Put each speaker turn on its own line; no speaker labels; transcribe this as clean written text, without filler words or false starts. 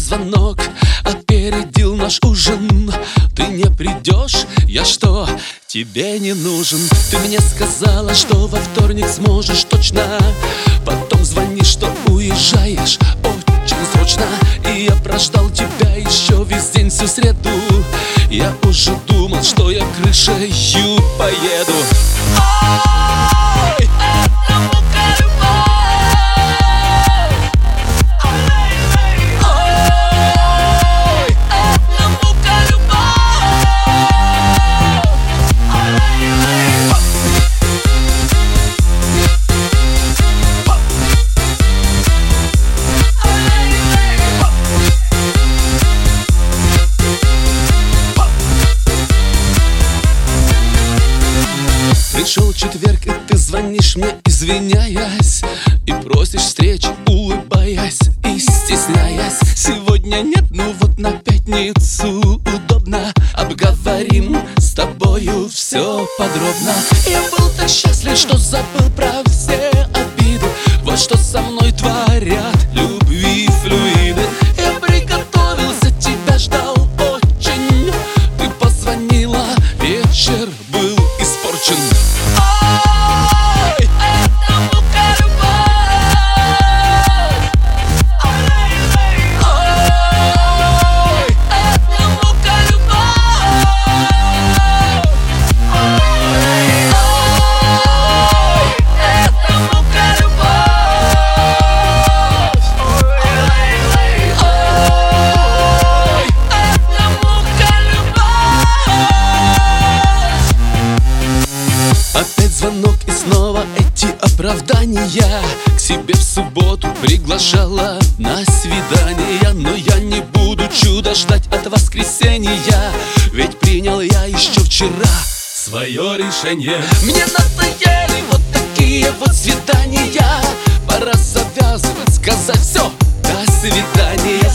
звонок опередил наш ужин. Ты не придешь, я что, тебе не нужен? Ты мне сказала, что во вторник сможешь точно. Потом звонишь, что уезжаешь очень срочно. И я прождал тебя еще весь день, всю среду. Я уже думал, что я крышею поеду. Ой, это мука любовь. Ой, это мука любовь. Пришел четверг, и ты звонишь мне, извиняясь, и просишь встречи, улыбаясь и стесняясь. Сегодня нет, ну вот на пятницу удобно. Обговорим с тобою все подробно. Я был так счастлив, что забыл про все обиды. Вот что со мной творят любви флюиды. Я приготовился, тебя ждал очень. Ты позвонила, вечер был испорчен. Ой, это мука любовь. Ой, это мука любовь. Ой, это мука любовь. Ой, это мука любовь. Опять звонок и снова эти оправдания. К себе в субботу приглашала на свидание. Но я не буду чуда ждать от воскресенья, ведь принял я еще вчера свое решение. Мне надоели вот такие вот свидания. Пора завязывать, сказать все, до свидания.